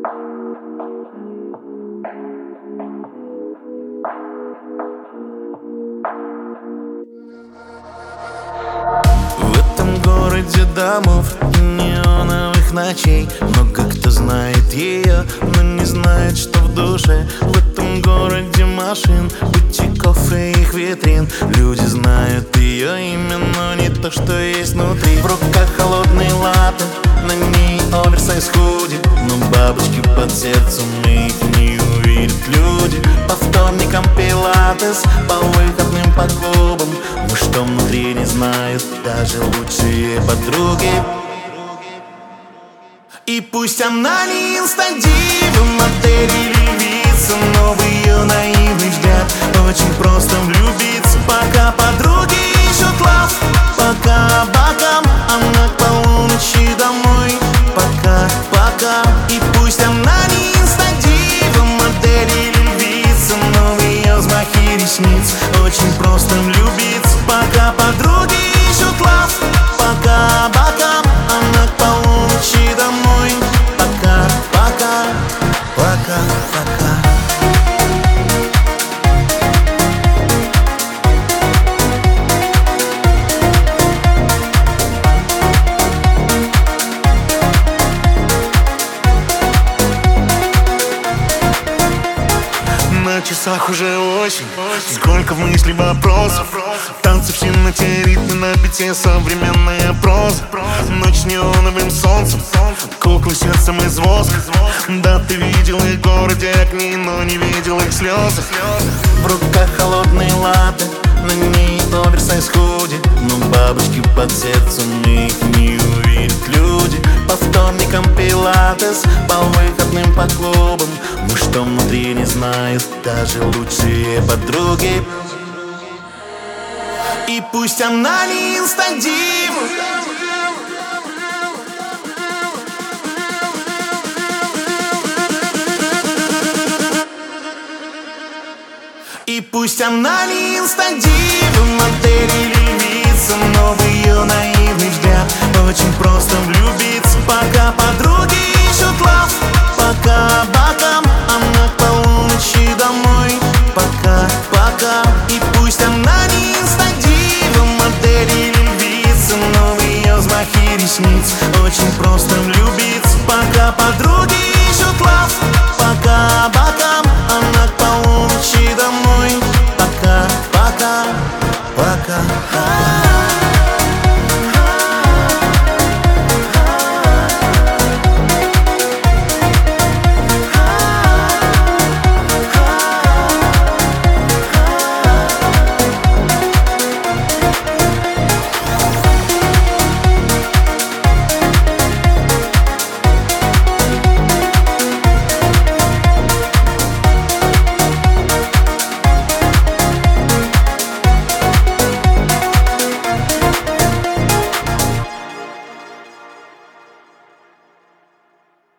В этом городе домов и неоновых ночей много кто знает ее, но не знает, что в душе. В этом городе машин, бутиков и их витрин. Люди знают ее имя, но не то, что есть внутри. В руках холодный латте, на ней оверсайз худи, но бабочки под сердцем, их не увидят люди. По вторникам пилатес, по выходным по клубам. Но что внутри не знают даже лучшие подруги. И пусть она не инстадива, модель или львица, но в ее наивный взгляд очень просто влюбиться. Пока подруги ищут лав, пока бокам, она к полуночи домой. Пока. И пусть она не инстадива, модель или львица, но в ее взмахе ресниц очень просто влюбиться. Пока подруги ищут лав, пока бокам, она к полуночи домой. Пока. На часах уже осень, сколько мыслей, вопросов. Танцы в темноте, ритмы на бите, современная проза. Ночь с неоновым солнцем, куклы сердцем из воска. Да, ты видел их в городе огни, но не видел их слезы. В руках холодный латте, на ней оверсайз худи, но бабочки под сердцем, их не увидят люди. По вторникам пилатес, по выходным по клубам. Но что внутри не знают даже лучшие подруги. И пусть она не инстадива, и пусть она не инстадива, модель или львица, но в ее наивный взгляд очень просто влюбиться. Пока подруги ищут лав, пока бокам, она к полуночи домой. Пока. И пусть она не инстадива, модель или львица, но в ее взмахе ресниц очень просто влюбиться. Пока подруги